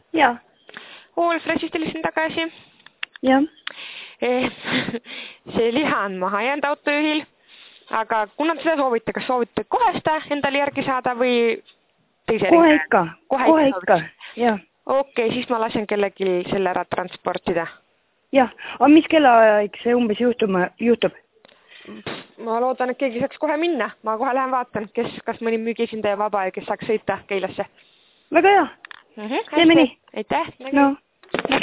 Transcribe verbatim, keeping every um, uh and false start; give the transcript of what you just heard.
Jaa. Allfreshist helistasin tagasi. Jah. See liha on maha jäänud autojuhil, aga kuna te seda soovite, kas soovite kohe seda endale järgi saada või teise kohe ikka, kohe, kohe ikka, jah. Okei, siis ma lasen kellelgi selle ära transportida. Jah, aga mis kellaaeg see umbes juhtuma, juhtub? Ma loodan, et keegi saaks kohe minna. Ma kohe lähen vaatan, kes, kas mõni müügiesindaja vaba ja kes saaks sõita Keilasse. Väga hea. Mm -hmm, teeme nii. Aitäh. No.